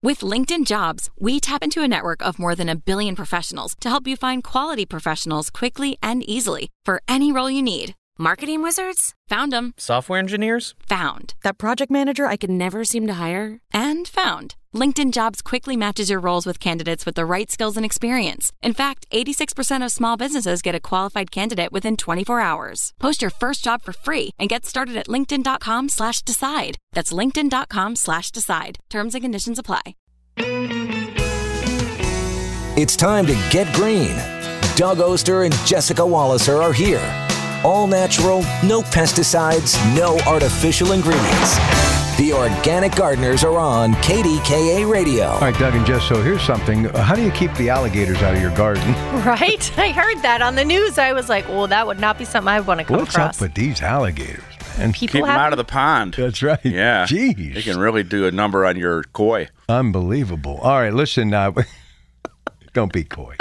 With LinkedIn Jobs, we tap into a network of more than 1 billion professionals to help you find quality professionals quickly and easily for any role you need. Marketing wizards? Found them. Software engineers? Found. That project manager I could never seem to hire? And found. LinkedIn Jobs quickly matches your roles with candidates with the right skills and experience. In fact, 86% of small businesses get a qualified candidate within 24 hours. Post your first job for free and get started at linkedin.com/decide. That's linkedin.com/decide. Terms and conditions apply. It's time to get green. Doug Oster and Jessica Walliser are here. All natural, no pesticides, no artificial ingredients. The Organic Gardeners are on KDKA Radio. All right, Doug and Jess, so here's something. How do you keep the alligators out of your garden? Right? I heard that on the news. I was like, well, that would not be something I would want to come What's across. up with these alligators, man? Keep them out of the pond. That's right. Yeah. Jeez. They can really do a number on your koi. Unbelievable. All right, listen. Don't be coy.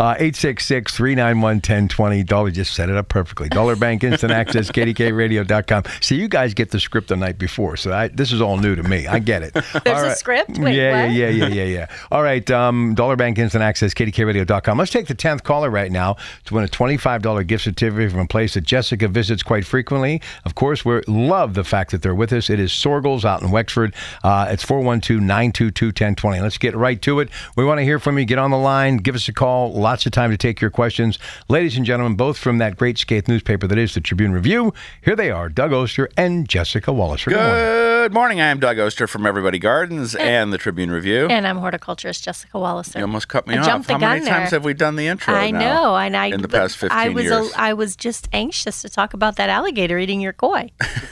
866-391-1020. Dollar just set it up perfectly. Dollar Bank Instant Access, KDKRadio.com. See, you guys get the script the night before, so this is all new to me. I get it. There's a script? Wait, Yeah. All right, Dollar Bank Instant Access, KDKRadio.com. Let's take the 10th caller right now to win a $25 gift certificate from a place that Jessica visits quite frequently. Of course, we love the fact that they're with us. It is Sorgel's out in Wexford. It's 412-922-1020. Let's get right to it. We want to hear from you. Get on the line. Give us a call. Lots of time to take your questions. Ladies and gentlemen, both from that great Skaith newspaper that is the Tribune Review, here they are, Doug Oster and Jessica Walliser. Good morning. I am Doug Oster from Everybody Gardens and the Tribune Review. And I'm horticulturist Jessica Walliser. You almost cut me off. Jumped the How gun many times there. have we done the intro I know. And in the past 15 years? I was just anxious to talk about that alligator eating your koi.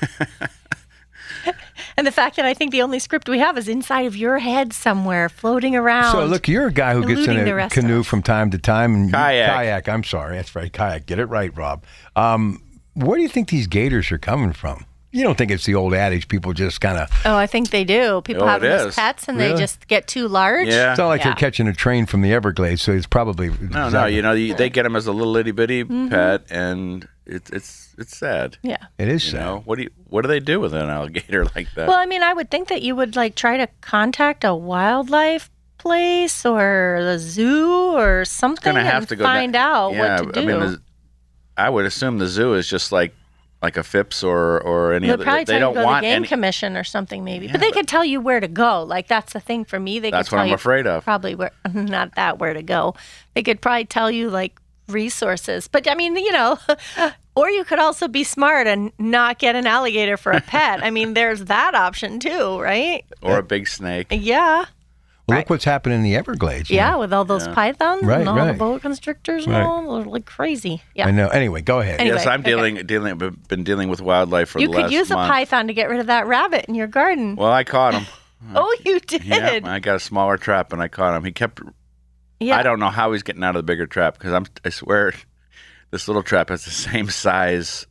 And the fact that I think the only script we have is inside of your head somewhere, floating around. So, look, you're a guy who gets in a canoe from time to time. And Kayak. I'm sorry. That's right. Kayak. Get it right, Rob. Where do you think these gators are coming from? You don't think it's the old adage, people just kind of... Oh, I think they do. People have them as pets and they just get too large. Yeah. It's not like they're catching a train from the Everglades, so it's probably... No, they get them as a little itty-bitty pet, and it's sad. Yeah. It is sad. You know, what do they do with an alligator like that? Well, I mean, I would think that you would try to contact a wildlife place or the zoo or something and find out what to do. I mean, I would assume the zoo is just like a Phipps or any other. They don't want the Game Commission or something maybe, but they could tell you where to go. That's the thing for me. That's what I'm afraid of. Probably where to go. They could probably tell you resources, but I mean, or you could also be smart and not get an alligator for a pet. I mean, there's that option too, right? Or a big snake. Yeah. Well, look what's happening in the Everglades. Yeah, with all those pythons and all the boa constrictors and all, they're crazy. Yeah. I know. Anyway, go ahead. Yes, I'm been dealing with wildlife for the last month. You could use a python to get rid of that rabbit in your garden. Well, I caught him. Oh, you did? Yeah, I got a smaller trap and I caught him. He kept... Yeah. I don't know how he's getting out of the bigger trap because I swear this little trap has the same size,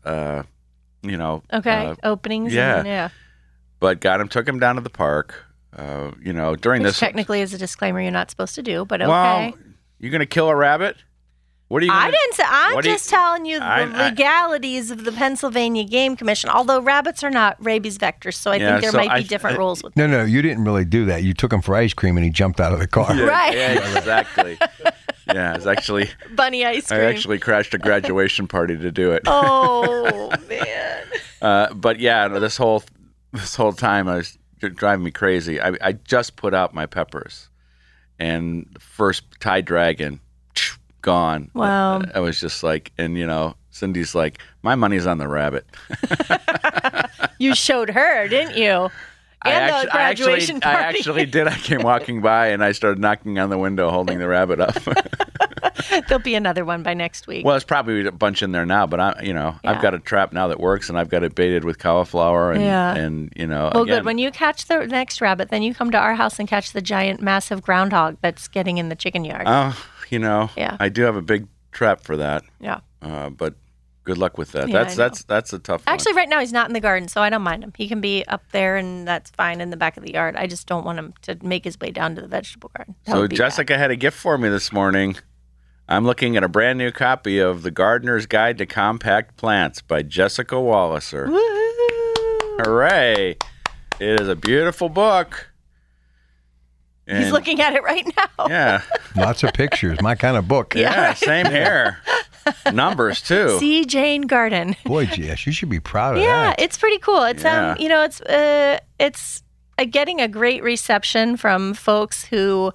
openings. Yeah. But took him down to the park. During Which this technically is a disclaimer you're not supposed to do, but okay. Well, you're going to kill a rabbit? What are you? I didn't say. I'm just telling you the legalities of the Pennsylvania Game Commission. Although rabbits are not rabies vectors, so I think there might be different rules with them. No, you didn't really do that. You took him for ice cream and he jumped out of the car. Yeah, right. Yeah, exactly. Yeah, it's actually bunny ice cream. I actually crashed a graduation party to do it. Oh man. But yeah, this whole time I was driving me crazy. I just put out my peppers, and the first Tide Dragon gone. Wow. I was just like, and Cindy's like, my money's on the rabbit. You showed her, didn't you? And the graduation party. I actually did. I came walking by and I started knocking on the window, holding the rabbit up. There'll be another one by next week. Well, it's probably a bunch in there now, but I've got a trap now that works, and I've got it baited with cauliflower and Well, again, good. When you catch the next rabbit, then you come to our house and catch the giant, massive groundhog that's getting in the chicken yard. I do have a big trap for that. Yeah. But good luck with that. Yeah, that's a tough one. Actually, right now he's not in the garden, so I don't mind him. He can be up there, and that's fine in the back of the yard. I just don't want him to make his way down to the vegetable garden. So Jessica had a gift for me this morning. I'm looking at a brand new copy of The Gardener's Guide to Compact Plants by Jessica Walliser. Woo! Hooray! It is a beautiful book. He's looking at it right now. Yeah. Lots of pictures. My kind of book. Yeah, same here. Numbers, too. See Jane Garden. Boy, Jess, you should be proud of Yeah, that. it's pretty cool. It's Yeah. it's getting a great reception from folks who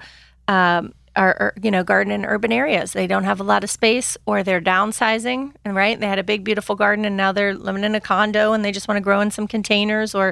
are garden in urban areas. They don't have a lot of space, or they're downsizing, and right, they had a big beautiful garden and now they're living in a condo and they just want to grow in some containers. Or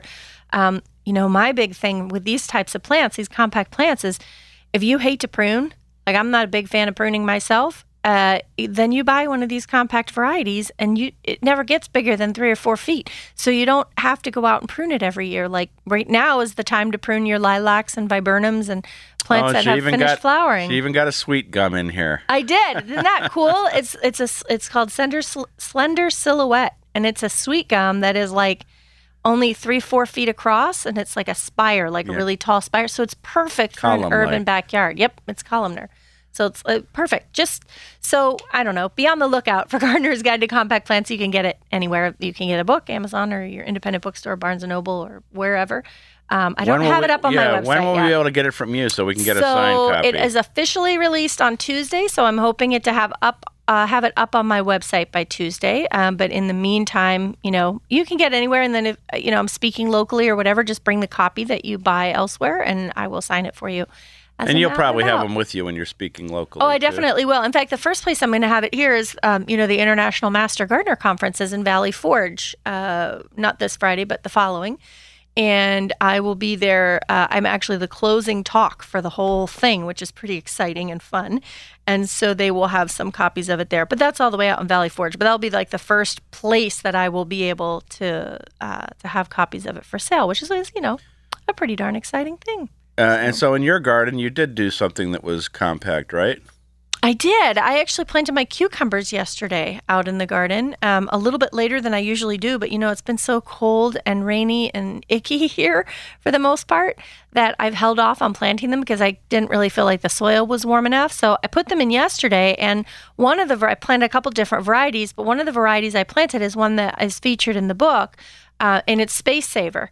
my big thing with these types of plants, these compact plants, is if you hate to prune, like I'm not a big fan of pruning myself, then you buy one of these compact varieties and it never gets bigger than 3 or 4 feet. So you don't have to go out and prune it every year. Like right now is the time to prune your lilacs and viburnums and plants that have finished flowering. She even got a sweet gum in here. I did. Isn't that cool? It's called Slender Silhouette, and it's a sweet gum that is like only 3-4 feet across, and it's like a spire, like a really tall spire. So it's perfect for an urban backyard. Yep, it's columnar. So it's perfect. Just so, I don't know, be on the lookout for Gardener's Guide to Compact Plants. You can get it anywhere. You can get a book, Amazon or your independent bookstore, Barnes & Noble, or wherever. I don't have it up on my website when will yet. we be able to get it from you so we can get a signed copy? It is officially released on Tuesday, so I'm hoping it to have it up on my website by Tuesday. But in the meantime, you can get anywhere. And then if I'm speaking locally or whatever, just bring the copy that you buy elsewhere, and I will sign it for you. And you'll probably have them with you when you're speaking locally. Oh, I definitely will. In fact, the first place I'm going to have it here is, the International Master Gardener Conference is in Valley Forge, not this Friday, but the following. And I will be there. I'm actually the closing talk for the whole thing, which is pretty exciting and fun. And so they will have some copies of it there. But that's all the way out in Valley Forge. But that'll be like the first place that I will be able to have copies of it for sale, which is, a pretty darn exciting thing. And so in your garden, you did do something that was compact, right? I did. I actually planted my cucumbers yesterday out in the garden, a little bit later than I usually do. But, it's been so cold and rainy and icky here for the most part that I've held off on planting them because I didn't really feel like the soil was warm enough. So I put them in yesterday, and I planted a couple different varieties, but one of the varieties I planted is one that is featured in the book, and it's Space Saver.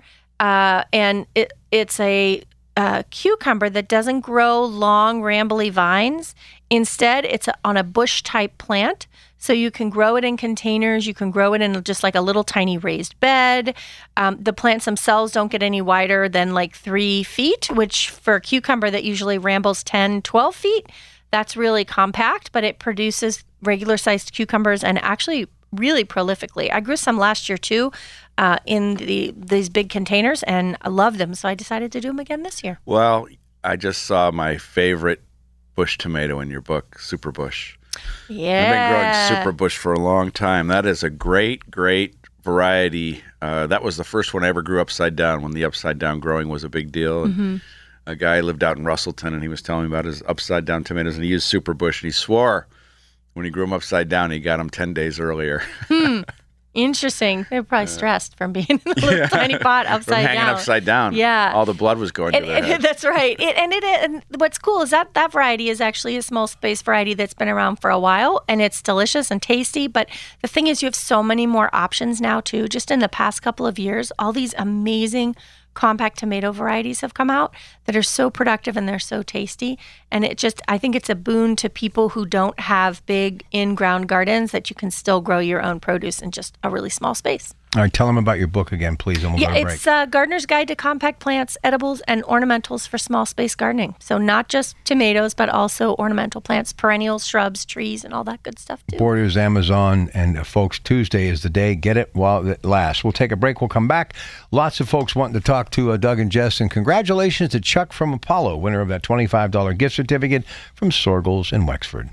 And it's a cucumber that doesn't grow long, rambly vines. Instead, it's on a bush-type plant, so you can grow it in containers. You can grow it in just like a little tiny raised bed. The plants themselves don't get any wider than like 3 feet, which for a cucumber that usually rambles 10, 12 feet, that's really compact, but it produces regular-sized cucumbers and actually really prolifically. I grew some last year, too, in these big containers, and I loved them, so I decided to do them again this year. Well, I just saw my favorite bush tomato in your book, Super Bush. Yeah. I've been growing Super Bush for a long time. That is a great, great variety. That was the first one I ever grew upside down when the upside down growing was a big deal. And a guy lived out in Russellton, and he was telling me about his upside down tomatoes, and he used Super Bush, and he swore when he grew them upside down, he got them 10 days earlier. Interesting. They were probably stressed from being in the little tiny pot upside from hanging down. upside down. Yeah. All the blood was going to their head. That's right. And what's cool is that variety is actually a small space variety that's been around for a while, and it's delicious and tasty. But the thing is, you have so many more options now, too. Just in the past couple of years, all these amazing compact tomato varieties have come out that are so productive and they're so tasty. And I think it's a boon to people who don't have big in-ground gardens that you can still grow your own produce in just a really small space. All right, tell them about your book again, please, and we'll go to break. It's Gardener's Guide to Compact Plants, Edibles, and Ornamentals for Small Space Gardening. So not just tomatoes, but also ornamental plants, perennials, shrubs, trees, and all that good stuff, too. Borders, Amazon, and folks, Tuesday is the day. Get it while it lasts. We'll take a break. We'll come back. Lots of folks wanting to talk to Doug and Jess, and congratulations to Chuck from Apollo, winner of that $25 gift certificate from Sorgels in Wexford.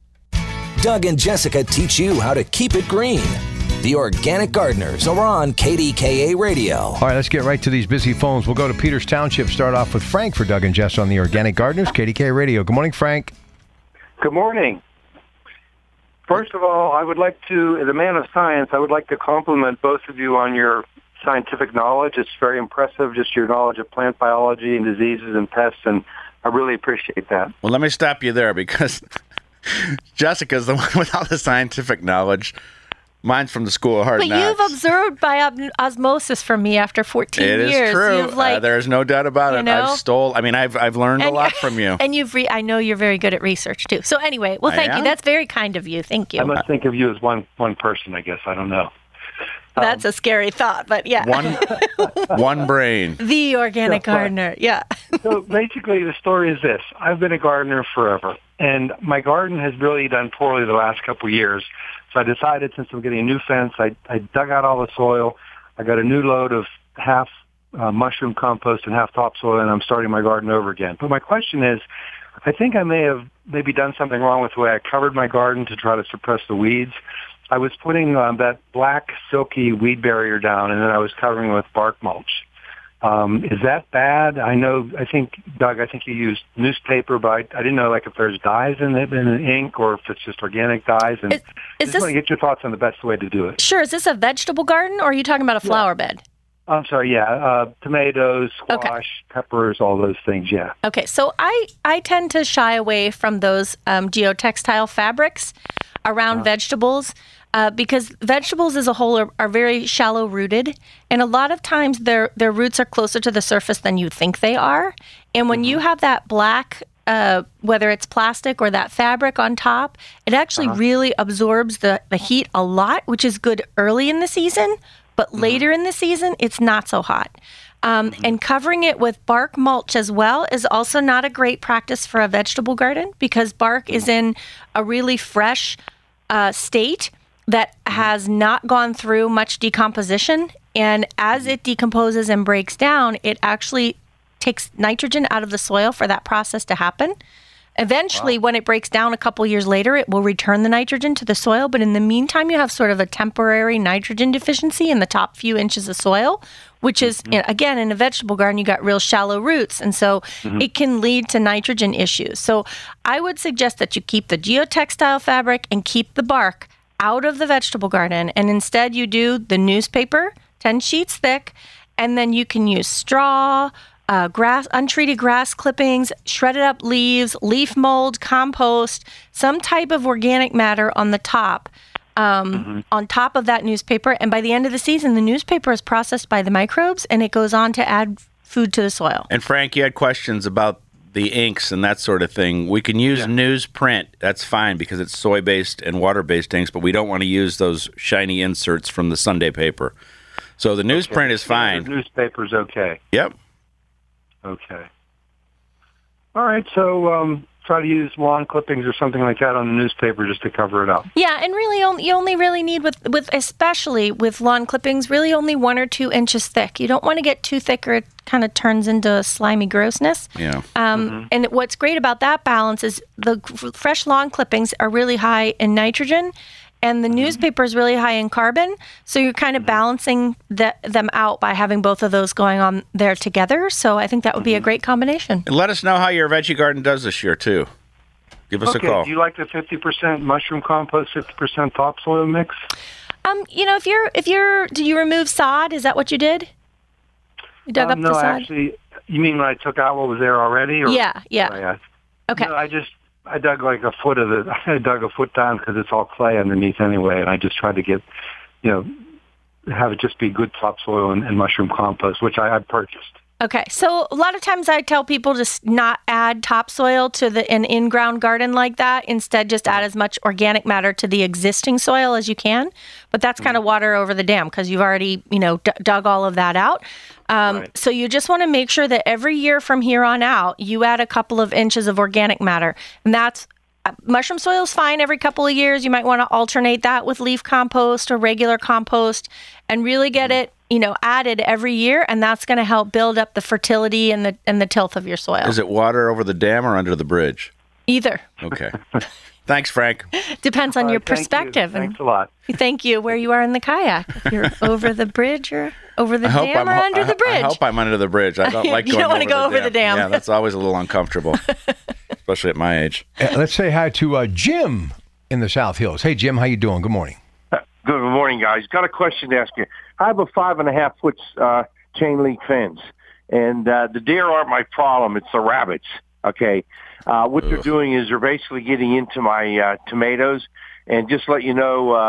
Doug and Jessica teach you how to keep it green. The Organic Gardeners are on KDKA Radio. All right, let's get right to these busy phones. We'll go to Peters Township, start off with Frank for Doug and Jess on the Organic Gardeners, KDKA Radio. Good morning, Frank. Good morning. First of all, I would like to, as a man of science, I would like to compliment both of you on your scientific knowledge. It's very impressive, just your knowledge of plant biology and diseases and pests, and I really appreciate that. Well, let me stop you there because Jessica's the one with all the scientific knowledge. Mine's from the School of Hard But Knocks. you've observed by osmosis from me after 14 It years. is true. You've There's no doubt about it. know? I've learned a lot from you. And I know you're very good at research too. So anyway, well, thank you. That's very kind of you. Thank you. I must think of you as one person, I guess. I don't know. That's a scary thought, but yeah. One brain. The organic gardener, yeah. So basically, the story is this. I've been a gardener forever, and my garden has really done poorly the last couple of years. So I decided, since I'm getting a new fence, I dug out all the soil. I got a new load of half mushroom compost and half topsoil, and I'm starting my garden over again. But my question is, I think I may have maybe done something wrong with the way I covered my garden to try to suppress the weeds. I was putting that black, silky weed barrier down, and then I was covering it with bark mulch. Is that bad? I think, Doug, you used newspaper, but I didn't know if there's dyes in it, in the ink, or if it's just organic dyes. And I just want to get your thoughts on the best way to do it. Sure. Is this a vegetable garden, or are you talking about a flower bed? I'm sorry, tomatoes, squash, peppers, all those things, yeah. Okay, so I tend to shy away from those geotextile fabrics around vegetables. Because vegetables as a whole are very shallow rooted, and a lot of times their roots are closer to the surface than you think they are. And when you have that black, whether it's plastic or that fabric on top, it actually really absorbs the heat a lot, which is good early in the season, but later in the season, it's not so hot. And covering it with bark mulch as well is also not a great practice for a vegetable garden, because bark is in a really fresh state that has not gone through much decomposition. And as it decomposes and breaks down, it actually takes nitrogen out of the soil for that process to happen. Eventually, when it breaks down a couple years later, it will return the nitrogen to the soil. But in the meantime, you have sort of a temporary nitrogen deficiency in the top few inches of soil, which is, again, in a vegetable garden, you got real shallow roots. And so it can lead to nitrogen issues. So I would suggest that you keep the geotextile fabric and keep the bark out of the vegetable garden, and instead you do the newspaper, 10 sheets thick, and then you can use straw, untreated grass clippings, shredded up leaves, leaf mold, compost, some type of organic matter on the top, on top of that newspaper. And by the end of the season, the newspaper is processed by the microbes, and it goes on to add food to the soil. And Frank, you had questions about the inks and that sort of thing. We can use newsprint. That's fine because it's soy-based and water-based inks, but we don't want to use those shiny inserts from the Sunday paper. So the newsprint is fine. Newspaper's okay. Yep. Okay. All right, so try to use lawn clippings or something like that on the newspaper just to cover it up. Yeah, and really, you only really need, with especially with lawn clippings, really only 1 or 2 inches thick. You don't want to get too thick or it kind of turns into slimy grossness. Yeah. And what's great about that balance is the fresh lawn clippings are really high in nitrogen, and the newspaper is really high in carbon. So you're kind of balancing them out by having both of those going on there together. So I think that would be a great combination. And let us know how your veggie garden does this year, too. Give us a call. Do you like the 50% mushroom compost, 50% topsoil mix? Did you remove sod? Is that what you did? You dug up the sod? No, actually, you mean when I took out what was there already? Or Yeah. Okay. No, I dug like a foot of it. I dug a foot down because it's all clay underneath anyway, and I just tried to get, have it just be good topsoil and mushroom compost, which I purchased. Okay, so a lot of times I tell people to not add topsoil to an in-ground garden like that. Instead, just add as much organic matter to the existing soil as you can. But that's kind of water over the dam because you've already, dug all of that out. Right. So you just want to make sure that every year from here on out, you add a couple of inches of organic matter. And that's mushroom soil is fine every couple of years. You might want to alternate that with leaf compost or regular compost and really get it, added every year. And that's going to help build up the fertility and the tilth of your soil. Is it water over the dam or under the bridge? Either. Okay. Thanks, Frank. Depends on your perspective. Thanks a lot. Thank you. Where you are in the kayak. If you're over the bridge or over the dam or under the bridge. I hope I'm under the bridge. I don't like going over the dam. You don't want to go over the dam. Yeah, that's always a little uncomfortable, especially at my age. Let's say hi to Jim in the South Hills. Hey, Jim, how you doing? Good morning. Good morning, guys. Got a question to ask you. I have a 5.5 foot chain link fence, and the deer aren't my problem. It's the rabbits. Okay. What they're doing is they're basically getting into my tomatoes, and just let you know,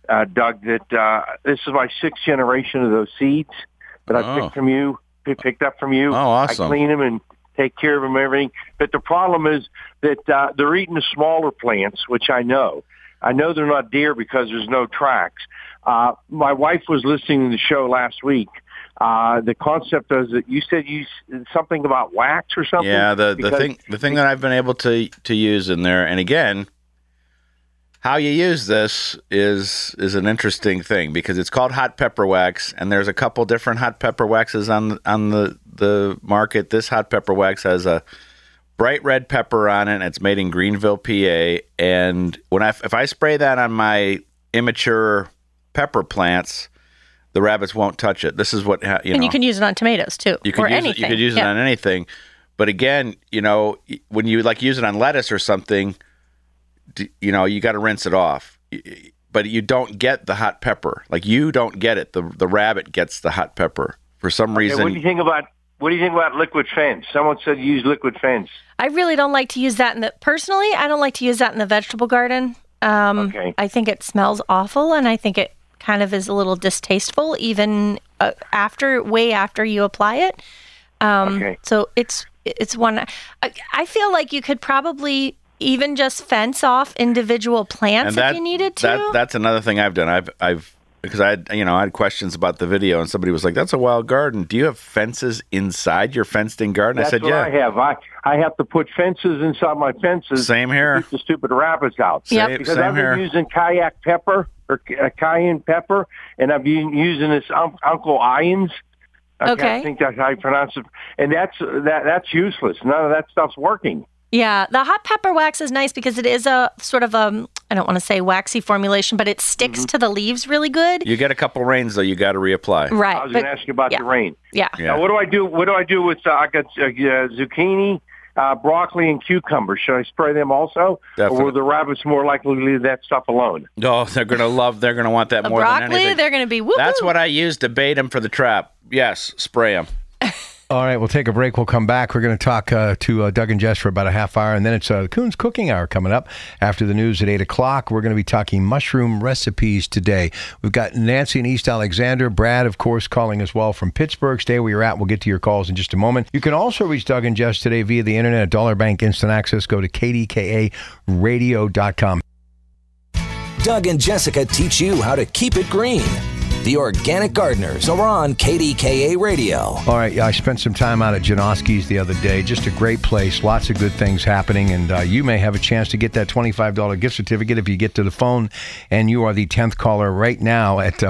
Doug, that this is my 6th generation of those seeds that I picked up from you. Oh, awesome. I clean them and take care of them and everything. But the problem is that they're eating the smaller plants, which I know. I know they're not deer because there's no tracks. My wife was listening to the show last week. The concept is that you said something about wax or something. Yeah, the thing that I've been able to use in there, and again, how you use this is an interesting thing because it's called hot pepper wax, and there's a couple different hot pepper waxes on the market. This hot pepper wax has a bright red pepper on it, and it's made in Greenville, PA. And if I spray that on my immature pepper plants, the rabbits won't touch it. This is what And you can use it on tomatoes too, you could use it on anything. But again, when you use it on lettuce or something, you got to rinse it off. But you don't get the hot pepper. Like you don't get it. The rabbit gets the hot pepper for some reason. What do you think about liquid fence? Someone said use liquid fence. I really don't like to use that personally. I don't like to use that in the vegetable garden. Okay. I think it smells awful, and I think it kind of is a little distasteful, even way after you apply it. Okay. So it's one. I feel like you could probably even just fence off individual plants if you needed to. That's another thing I've done. I've because I had questions about the video, and somebody was like, "That's a wild garden. Do you have fences inside your fenced-in garden?" That's I said, what "Yeah, I have. I have to put fences inside my fences. Same here. To keep the stupid rabbits out. Because Same I've been here. using kayak pepper or cayenne pepper, and I've been using this Uncle Ian's. Okay. I think that's how you pronounce it. And that's useless. None of that stuff's working. Yeah, the hot pepper wax is nice because it is a sort of I don't want to say waxy formulation, but it sticks to the leaves really good. You get a couple rains though, you got to reapply." Right. I was going to ask you about the rain. Yeah. Now, what do I do? What do I do with I got zucchini, broccoli, and cucumber? Should I spray them also, Definitely. or will the rabbits more likely to leave that stuff alone? Oh, they're going to want that The more broccoli, than anything. they're going to be woo. That's what I use to bait them for the trap. Yes, spray them. All right, we'll take a break. We'll come back. We're going to talk to Doug and Jess for about a half hour, and then it's Coon's Cooking Hour coming up after the news at 8 o'clock. We're going to be talking mushroom recipes today. We've got Nancy in East Alexander. Brad, of course, calling as well from Pittsburgh. Stay where you're at. We'll get to your calls in just a moment. You can also reach Doug and Jess today via the internet at Dollar Bank Instant Access. Go to kdkaradio.com. Doug and Jessica teach you how to keep it green. The Organic Gardeners are on KDKA Radio. All right, I spent some time out at Janoski's the other day. Just a great place. Lots of good things happening. And you may have a chance to get that $25 gift certificate if you get to the phone. And you are the 10th caller right now at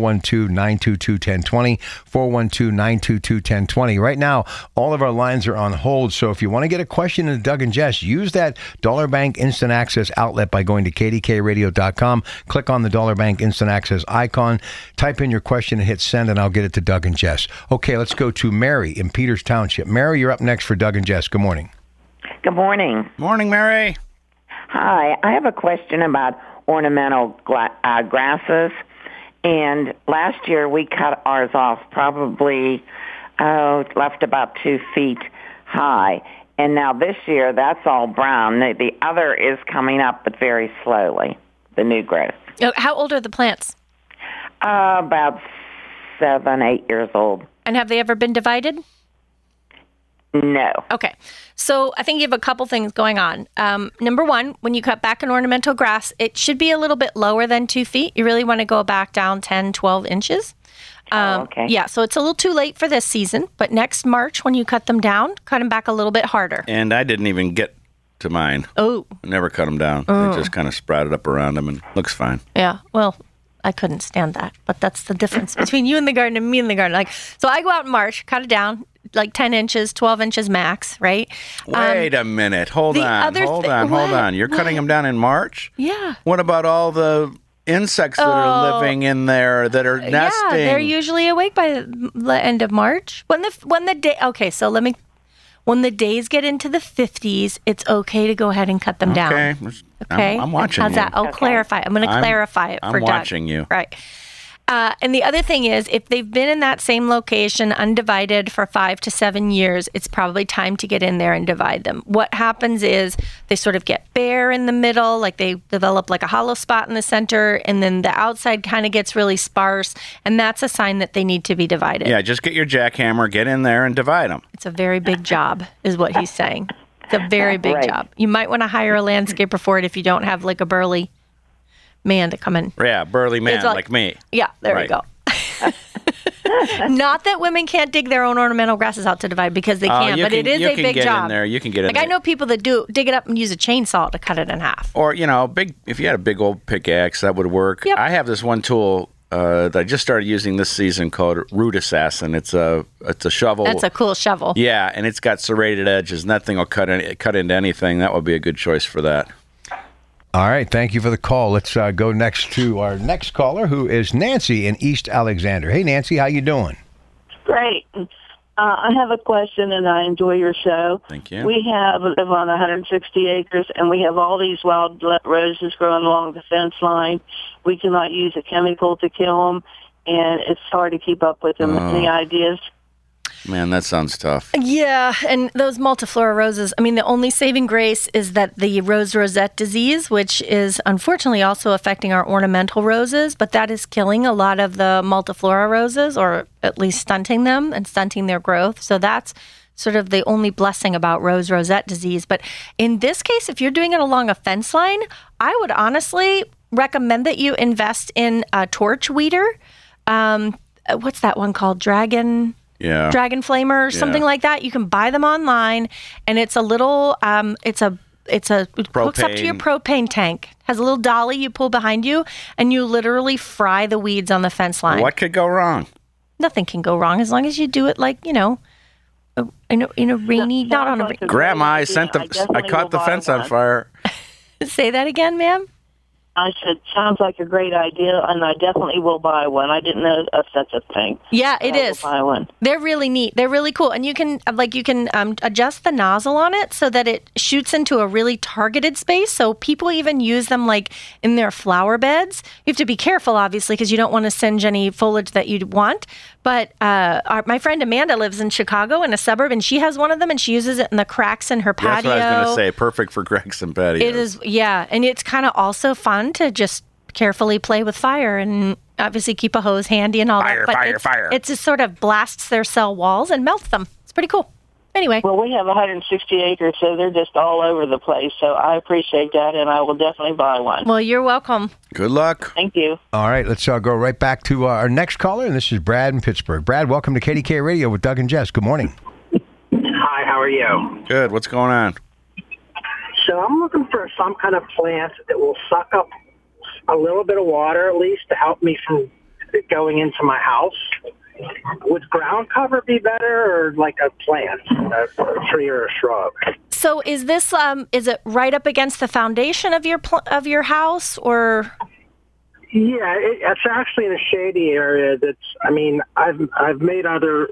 412-922-1020. 412-922-1020. Right now, all of our lines are on hold. So if you want to get a question to Doug and Jess, use that Dollar Bank Instant Access outlet by going to kdkradio.com. Click on the Dollar Bank Instant Access icon. Type in your question and hit send, and I'll get it to Doug and Jess. Okay, let's go to Mary in Peters Township. Mary, you're up next for Doug and Jess. Good morning. Good morning. Morning, Mary. Hi. I have a question about ornamental grasses. And last year we cut ours off probably left about 2 feet high. And now this year that's all brown. The other is coming up, but very slowly, the new growth. How old are the plants? About 7, 8 years old. And have they ever been divided? No. Okay. So I think you have a couple things going on. Number one, when you cut back an ornamental grass, it should be a little bit lower than 2 feet. You really want to go back down 10, 12 inches. Okay. Yeah, so it's a little too late for this season, but next March when you cut them down, cut them back a little bit harder. And I didn't even get to mine. Oh. I never cut them down. They just kind of sprouted up around them and looks fine. Yeah, well, I couldn't stand that, but that's the difference between you in the garden and me in the garden. So I go out in March, cut it down, 10 inches, 12 inches max, right? Wait a minute. Hold on. You're cutting them down in March? Yeah. What about all the insects that are living in there that are nesting? Yeah, they're usually awake by the end of March. When the day, okay, so when the days get into the 50s, it's okay to go ahead and cut them down. Okay. I'm watching How's you. that? I'll clarify. I'm going to clarify it for Doug. I'm watching you. Right. And the other thing is, if they've been in that same location undivided for 5 to 7 years, it's probably time to get in there and divide them. What happens is they sort of get bare in the middle, like they develop like a hollow spot in the center, and then the outside kind of gets really sparse, and that's a sign that they need to be divided. Yeah, just get your jackhammer, get in there, and divide them. It's a very big job, is what he's saying. It's a very big job. You might want to hire a landscaper for it if you don't have like a burly man to come in. Yeah, burly man like me. Yeah, there we go. Not that women can't dig their own ornamental grasses out to divide, because they can, but it is a big job. In there. You can get in there. I know people that dig it up and use a chainsaw to cut it in half. Or, if you had a big old pickaxe, that would work. Yep. I have this one tool that I just started using this season called Root Assassin. It's a shovel. That's a cool shovel. Yeah, and it's got serrated edges, and that thing will cut into anything. That would be a good choice for that. All right, thank you for the call. Let's go next to our next caller, who is Nancy in East Alexander. Hey, Nancy, how you doing? Great. I have a question, and I enjoy your show. Thank you. We live on 160 acres, and we have all these wild roses growing along the fence line. We cannot use a chemical to kill them, and it's hard to keep up with them. Any ideas? Man, that sounds tough. Yeah, and those multiflora roses, I mean, the only saving grace is that the rose rosette disease, which is unfortunately also affecting our ornamental roses, but that is killing a lot of the multiflora roses, or at least stunting them and stunting their growth. So that's sort of the only blessing about rose rosette disease. But in this case, if you're doing it along a fence line, I would honestly recommend that you invest in a torch weeder. What's that one called? Dragon Flamer or something like that. You can buy them online, and it's a little it hooks up to your propane tank. Has a little dolly you pull behind you, and you literally fry the weeds on the fence line. What could go wrong? Nothing can go wrong as long as you do it like, in a rainy, not on a rainy. Grandma, I caught the fence on fire. Say that again, ma'am. I said, sounds like a great idea, and I definitely will buy one. I didn't know if that's a thing. Yeah, it is. Buy one. They're really neat. They're really cool, and you can adjust the nozzle on it so that it shoots into a really targeted space. So people even use them like in their flower beds. You have to be careful, obviously, because you don't want to singe any foliage that you'd want. But my friend Amanda lives in Chicago in a suburb, and she has one of them, and she uses it in the cracks in her patio. That's what I was going to say. Perfect for cracks and patios. It is, yeah. And it's kind of also fun to just carefully play with fire and obviously keep a hose handy and all that. But Fire. It just sort of blasts their cell walls and melts them. It's pretty cool. Anyway. Well, we have 160 acres, so they're just all over the place. So I appreciate that, and I will definitely buy one. Well, you're welcome. Good luck. Thank you. All right, let's go right back to our next caller, and this is Brad in Pittsburgh. Brad, welcome to KDK Radio with Doug and Jess. Good morning. Hi, how are you? Good. What's going on? So I'm looking for some kind of plant that will suck up a little bit of water, at least, to help me from going into my house. Would ground cover be better, or like a plant, a tree or a shrub? So is this is it right up against the foundation of your house, or? Yeah, it's actually in a shady area. I've made other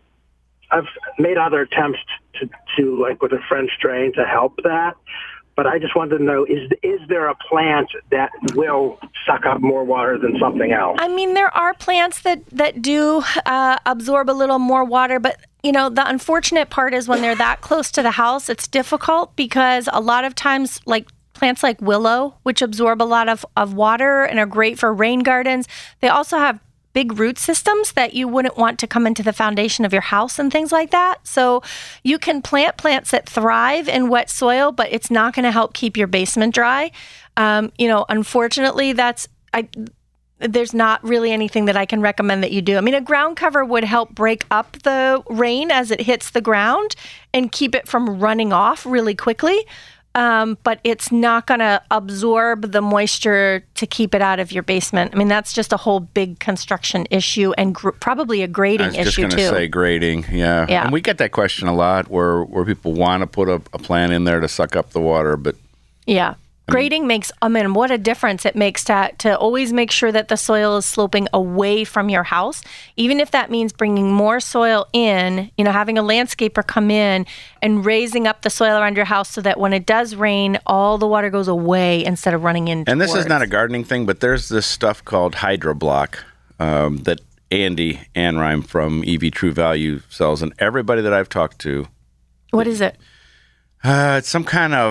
attempts to like with a French drain to help that. But I just wanted to know, is there a plant that will suck up more water than something else? I mean, there are plants that do absorb a little more water, but, the unfortunate part is when they're that close to the house, it's difficult because a lot of times, like plants like willow, which absorb a lot of water and are great for rain gardens, they also have big root systems that you wouldn't want to come into the foundation of your house and things like that. So you can plant plants that thrive in wet soil, but it's not going to help keep your basement dry. Unfortunately, there's not really anything that I can recommend that you do. I mean, a ground cover would help break up the rain as it hits the ground and keep it from running off really quickly. But it's not going to absorb the moisture to keep it out of your basement. I mean, that's just a whole big construction issue and probably a grading issue, too. I was just going to say grading, yeah. And we get that question a lot where people want to put a plant in there to suck up the water, but... Yeah. Grading makes, what a difference it makes to always make sure that the soil is sloping away from your house, even if that means bringing more soil in, having a landscaper come in and raising up the soil around your house so that when it does rain, all the water goes away instead of running in. And this is not a gardening thing, but there's this stuff called HydroBlock that Andy Anrime from EV True Value sells, and everybody that I've talked to. What is it? It's some kind of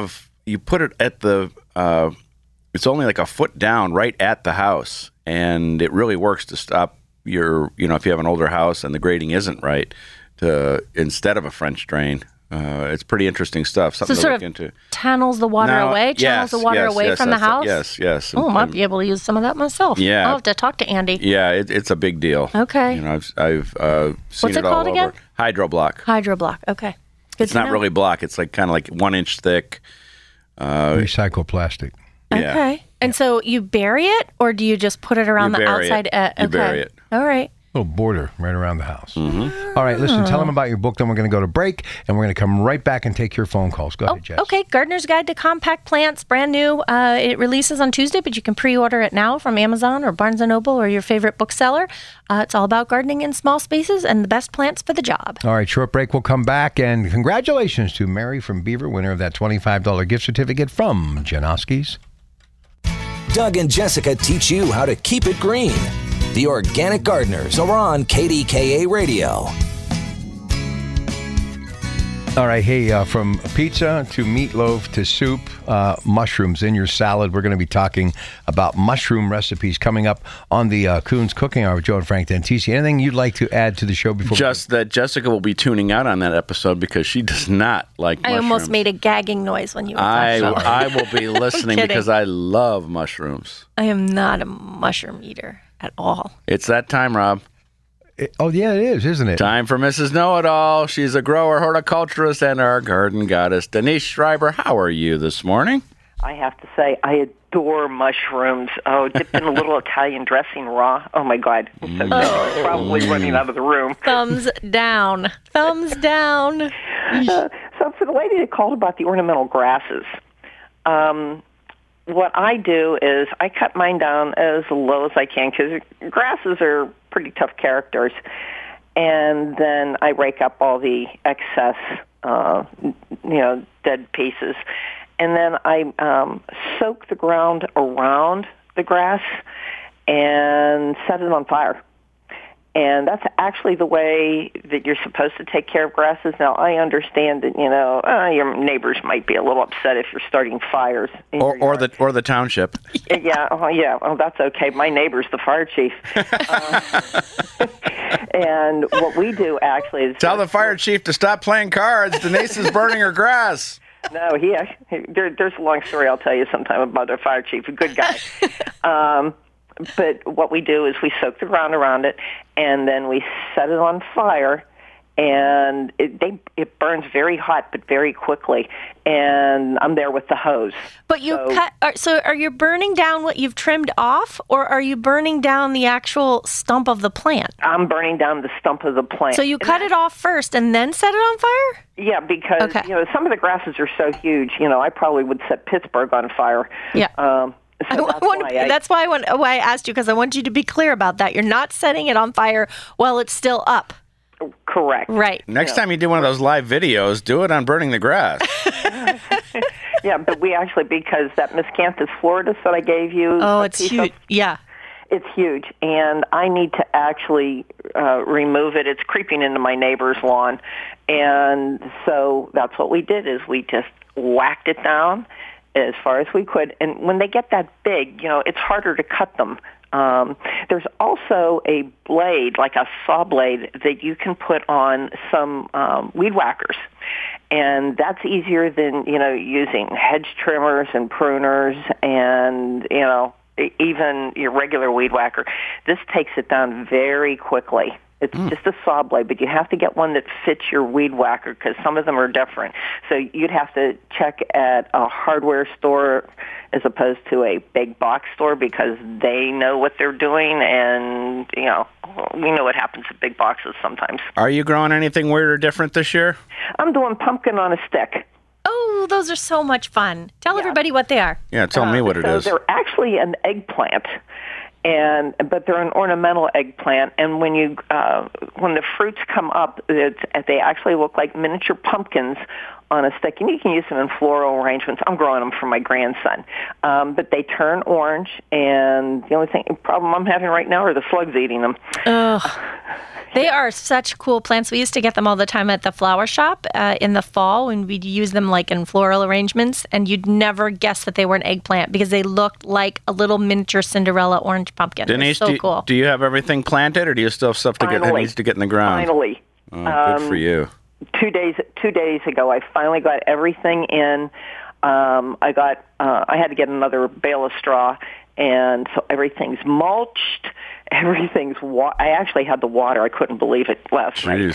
you put it at the. It's only like a foot down, right at the house, and it really works to stop your. If you have an older house and the grading isn't right, instead of a French drain. It's pretty interesting stuff. Something to look into. Channels the water away. Channels the water away from the house. Yes. Oh, I might be able to use some of that myself. Yeah, I'll have to talk to Andy. Yeah, it's a big deal. Okay. I've seen What's it all called over. again? Hydroblock. Hydroblock. Okay. Good It's not really block. It's like kind of like 1 inch thick. Recycled plastic. Yeah. Okay. And so you bury it, or do you just put it around the outside? You bury it. All right. Little border right around the house. Mm-hmm. All right, listen, tell them about your book, then we're going to go to break, and we're going to come right back and take your phone calls. Go ahead, Jess. Okay, Gardener's Guide to Compact Plants, brand new. It releases on Tuesday, but you can pre-order it now from Amazon or Barnes & Noble or your favorite bookseller. It's all about gardening in small spaces and the best plants for the job. All right, short break. We'll come back, and congratulations to Mary from Beaver, winner of that $25 gift certificate from Janoski's. Doug and Jessica teach you how to keep it green. The Organic Gardeners are on KDKA Radio. All right, hey, from pizza to meatloaf to soup, mushrooms in your salad. We're going to be talking about mushroom recipes coming up on the Coons Cooking Hour with Joe and Frank Dentisi. Anything you'd like to add to the show before? Just that Jessica will be tuning out on that episode because she does not like mushrooms. I almost made a gagging noise when you were talking. I will be listening because I love mushrooms. I am not a mushroom eater at all. It's that time, Rob. Oh, yeah, it is, isn't it? Time for Mrs. Know-It-All. She's a grower, horticulturist, and our garden goddess. Denise Schreiber, how are you this morning? I have to say, I adore mushrooms. Oh, dipped in a little Italian dressing raw. Oh, my God. It's so good. Probably running out of the room. Thumbs down. Thumbs down. So for the lady that called about the ornamental grasses, what I do is I cut mine down as low as I can because grasses are pretty tough characters. And then I rake up all the excess, dead pieces. And then I soak the ground around the grass and set it on fire. And that's actually the way that you're supposed to take care of grasses. Now, I understand that, your neighbors might be a little upset if you're starting fires. Or the township. Yeah. Oh, that's okay. My neighbor's the fire chief. And what we do actually is... Tell the fire chief to stop playing cards. Denise is burning her grass. No, there's a long story I'll tell you sometime about our fire chief. A good guy. But what we do is we soak the ground around it, and then we set it on fire, and it burns very hot but very quickly. And I'm there with the hose. But so are you burning down what you've trimmed off, or are you burning down the actual stump of the plant? I'm burning down the stump of the plant. So you cut it off first and then set it on fire? Yeah, because some of the grasses are so huge. I probably would set Pittsburgh on fire. Yeah. So that's why I asked you, because I want you to be clear about that. You're not setting it on fire while it's still up. Correct. Right. Next time you do one of those live videos, do it on burning the grass. Yeah, but we actually, because that Miscanthus floridus that I gave you. Oh, it's huge. Yeah. It's huge, and I need to actually remove it. It's creeping into my neighbor's lawn. And so that's what we did, is we just whacked it down as far as we could. And when they get that big, it's harder to cut them. There's also a blade, like a saw blade, that you can put on some weed whackers. And that's easier than, using hedge trimmers and pruners and, even your regular weed whacker. This takes it down very quickly. It's just a saw blade, but you have to get one that fits your weed whacker because some of them are different. So you'd have to check at a hardware store as opposed to a big box store because they know what they're doing, and, we know what happens at big boxes sometimes. Are you growing anything weird or different this year? I'm doing pumpkin on a stick. Oh, those are so much fun. Tell everybody what they are. Yeah, tell me what it is. They're actually an eggplant. but they're an ornamental eggplant. And when when the fruits come up, they actually look like miniature pumpkins on a stick, and you can use them in floral arrangements. I'm growing them for my grandson, but they turn orange. And the only problem I'm having right now are the slugs eating them. Ugh. They are such cool plants. We used to get them all the time at the flower shop in the fall, and we'd use them like in floral arrangements, and you'd never guess that they were an eggplant because they looked like a little miniature Cinderella orange pumpkin. Denise, so cool. Do you have everything planted, or do you still have stuff that needs to get in the ground? Finally. Oh, good for you. 2 days ago, I finally got everything in. I had to get another bale of straw, and so everything's mulched. Everything's I actually had the water. I couldn't believe it last night.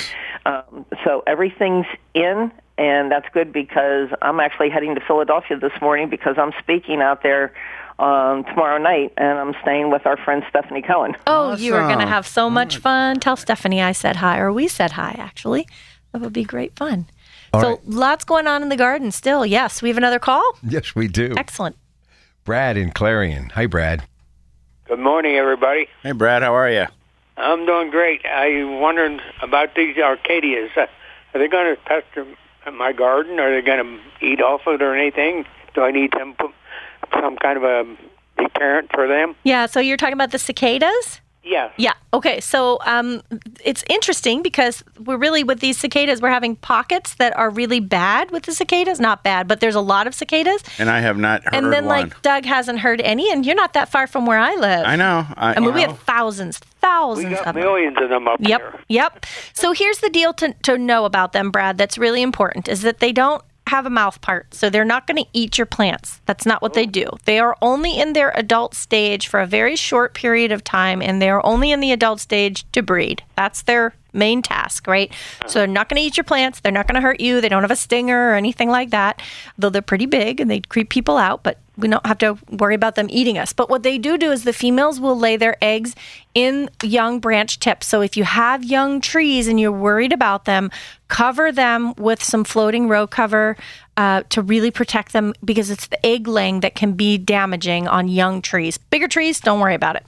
So everything's in, and that's good because I'm actually heading to Philadelphia this morning because I'm speaking out there tomorrow night, and I'm staying with our friend Stephanie Cohen. Oh, awesome. You are going to have so much fun. Tell Stephanie I said hi, or we said hi, actually. That would be great fun. Lots going on in the garden still. Yes, we have another call? Yes, we do. Excellent. Brad in Clarion. Hi, Brad. Good morning, everybody. Hey, Brad, how are you? I'm doing great. I wondered about these Arcadias. Are they going to pest my garden? Are they going to eat off it or anything? Do I need to put some kind of a deterrent for them? Yeah, so you're talking about the cicadas? Yeah. Yeah. Okay. So it's interesting because with these cicadas, we're having pockets that are really bad with the cicadas. Not bad, but there's a lot of cicadas. And I have not heard one. And then Doug hasn't heard any, and you're not that far from where I live. I know. We have thousands we got of millions of them up here. Yep. So here's the deal to know about them, Brad, that's really important, is that they don't have a mouth part, so they're not going to eat your plants. That's not what they do. They are only in their adult stage for a very short period of time, and they are only in the adult stage to breed. That's their main task, right? So they're not going to eat your plants. They're not going to hurt you. They don't have a stinger or anything like that, though they're pretty big and they creep people out, but we don't have to worry about them eating us. But what they do is the females will lay their eggs in young branch tips. So if you have young trees and you're worried about them, cover them with some floating row cover to really protect them, because it's the egg laying that can be damaging on young trees. Bigger trees, don't worry about it.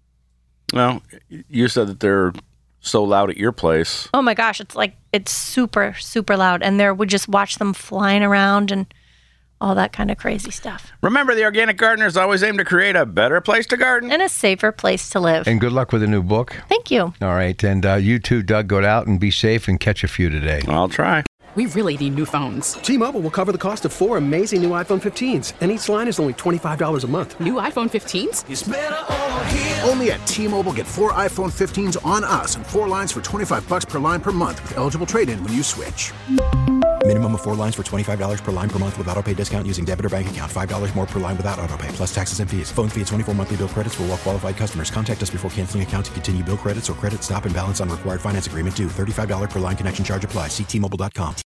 Well, you said that they're so loud at your place. Oh my gosh, it's super, super loud. And we just watch them flying around and all that kind of crazy stuff. Remember, the Organic Gardeners always aim to create a better place to garden. And a safer place to live. And good luck with the new book. Thank you. All right. And you too, Doug, go out and be safe and catch a few today. I'll try. We really need new phones. T-Mobile will cover the cost of 4 amazing new iPhone 15s, and each line is only $25 a month. New iPhone 15s? It's better over here. Only at T-Mobile, get 4 iPhone 15s on us and 4 lines for $25 per line per month with eligible trade-in when you switch. Minimum of 4 lines for $25 per line per month with autopay discount using debit or bank account. $5 more per line without autopay, plus taxes and fees. Phone fee at 24 monthly bill credits for well-qualified customers. Contact us before canceling account to continue bill credits or credit stop and balance on required finance agreement due. $35 per line connection charge applies. See T-Mobile.com.